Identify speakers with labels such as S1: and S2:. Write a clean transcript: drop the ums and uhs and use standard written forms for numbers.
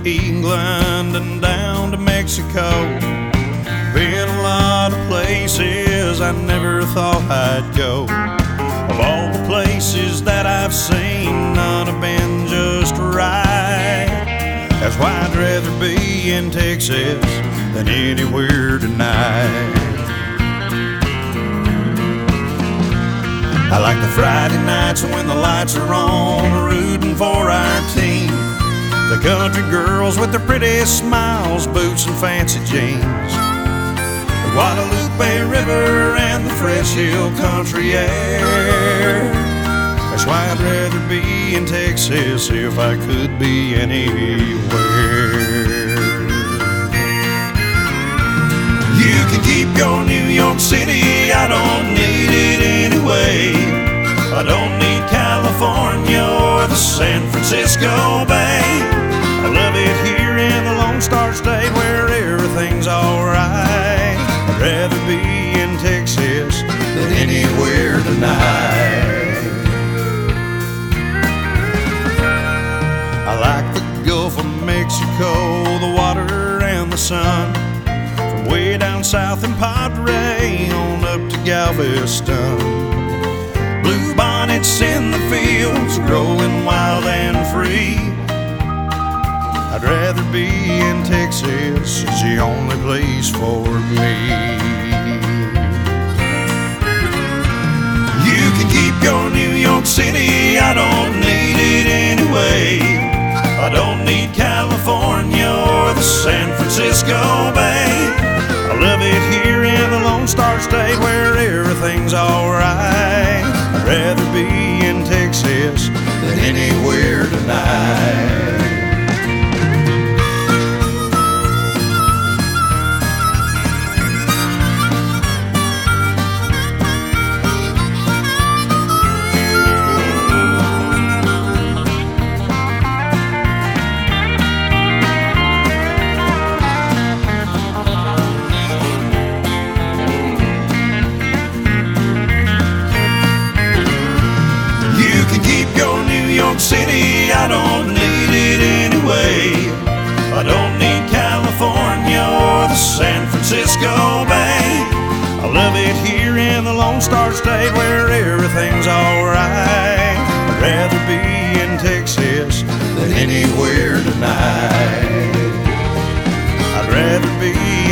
S1: England and down to Mexico. Been a lot of places I never thought I'd go. Of all the places that I've seen, none have been just right. That's why I'd rather be in Texas than anywhere tonight. I like the Friday nights when the lights are on, rooting for our team. The country girls with their pretty smiles, boots and fancy jeans. The Guadalupe River and the fresh hill country air. That's why I'd rather be in Texas if I could be anywhere. You can keep your New York City, I don't need it anyway. I don't need California or the San Francisco Bay. I love it here in the Lone Star State where everything's alright. I'd rather be in Texas than anywhere tonight. I like the Gulf of Mexico, the water and the sun. From way down south in Padre on up to Galveston. Blue bonnets in the fields, growing wild and free. I'd rather be in Texas, it's the only place for me. You can keep your New York City, I don't need it anyway. I don't need California or the San Francisco Bay. I love it here in the Lone Star State where everything's alright. I'd rather be in Texas than anywhere tonight. City, I don't need it anyway. I don't need California or the San Francisco Bay. I love it here in the Lone Star State where everything's alright. I'd rather be in Texas than anywhere tonight. I'd rather be